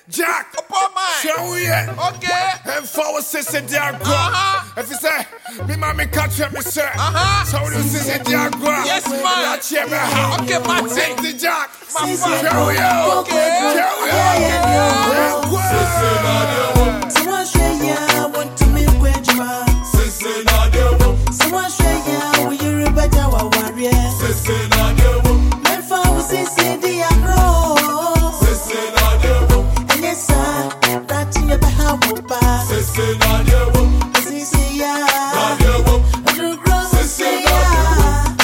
Jack, show it. Okay. And forward sister Diagua. If you say, me mommy catch me sir. So you sister Diagua. Yes, man. Okay, man. Take the Jack. My Show friend. you. Okay. Show you. Someone say yeah, want to make Wenjuma. Someone say yeah, we you better warrior. Men for sissy Diagro. And yes sir, that in your behalf. Sissy yeah. You grow sissy yeah.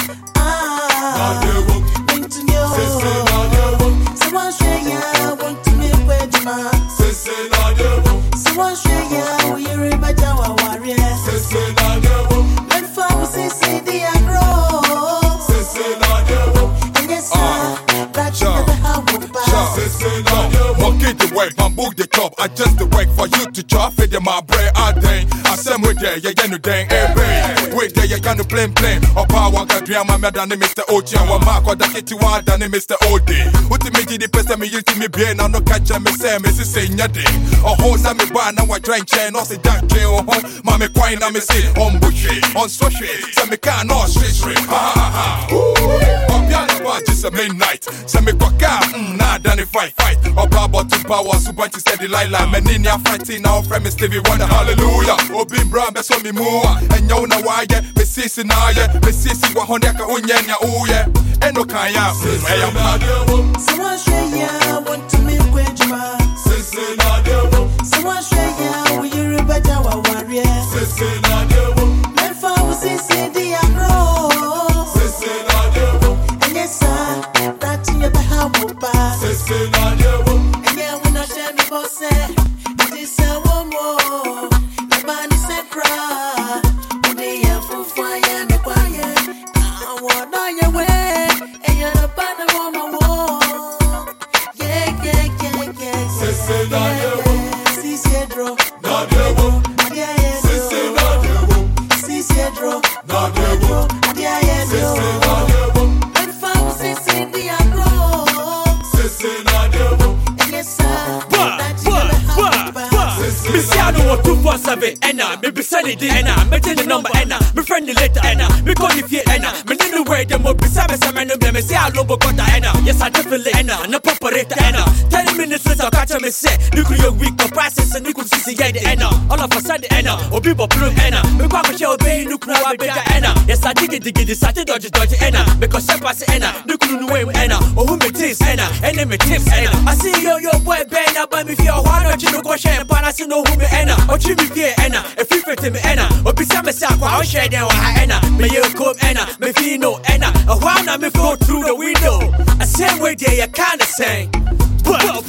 Into you. Someone say yeah, want to make Wenjuma. Someone say yeah, we you better warrior. Men for sissy Diagro. And yes sir, that in your behalf. Monkey the work, man book the club. I just the work for you to chop it in my bread. I think I send with there, you gonna dang every. Wait there, you gonna plain. Or power got drama, than Mr. Ochi and one mark or that it you want than Mr. OD. What the media the person me used to me bien, I no catch me say, Mrs. Say nothing. Or horse and me bar, now I drink chain, or say jack chain or home. Mammy quine, I me say, on bushy, on social, so me can't know straight. Ha ha ha. Or piano bar just a midnight. So me go nah, done it fight. Or power to power, super to steady Lila. Menina fighting now, friend, Miss Stevie Wonder, hallelujah. Or being brown, that's what me more. And you know why, yeah, me see now, yeah, me see what Honeka Unyanya, oh, yeah. And no kaya, I am not. Someone say yeah, want to make Wenjuma. Someone say yeah, we you better warrior. Men for sissy Diagro. And yes sir, that in your behalf. And yeah, when I tell me boss say, it is a woman. The man is a cry. When they are for fire, me quiet. I want all your way. And you're the band of woman. Yeah. Cicedro. Cicedro. And found Sissy Diagro. And yes sir, that's your Misiano 247 Enna, me beside the Enna, me tell the number Enna, me friend the letter Enna, me call if you Enna, me didn't know where them up beside me, me say I love got Enna, yes I definitely Enna, no operator Enna. 10 minutes later, catch me say, nuclear week for prices and you could see the Enna, all of a sudden Enna, or people blue Enna, me quite a show obey nuclear bigger Enna, yes I dig it, decided dodge Enna, because I pass Enna, nuclear way Enna, or who me tips Enna, and then me tips Enna. I see your boy Ben, but if you're one or you go share, but I see no who me Enna, or Jimmy Pierre Enna, if you fit me Enna, or beside myself, I'll share them with Enna, may you come Enna, me Fino Enna, a while now me go through the window, a same way there you kinda sing. Someone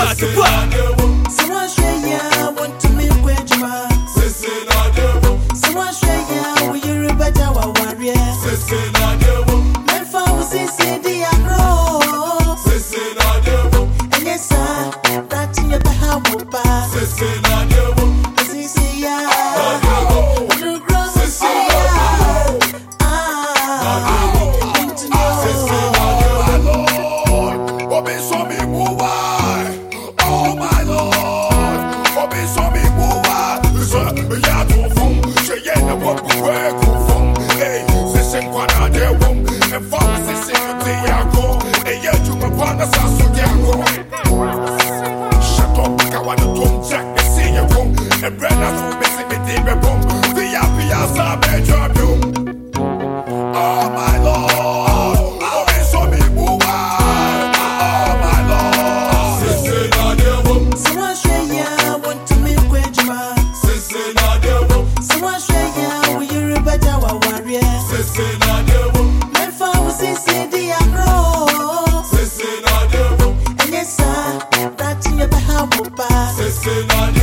say yeah, want to make Wenjuma. Someone say yeah, we you better warrior. Men for sissy Diagro. And yes sir, that in your behalf. Sissy yeah. You grow sissy yeah. Into you. Oh my Lord, Obi so me move. Yeah, to fun. She ain't a what we work from. Hey, sissy kwana de wom. And for sissy Diagro. Hey, yeah, you my partner, so Diagro. Shut up, kawana tom jack, me see you wrong. And Brenna so busy me deep wrong. The happy as I bet you. Oh my Lord, Obi so me move. Someone say yeah, want to make Wenjuma. Someone say yeah, we you better warrior. Men for sissy Diagro. And yes sir, that in your behalf.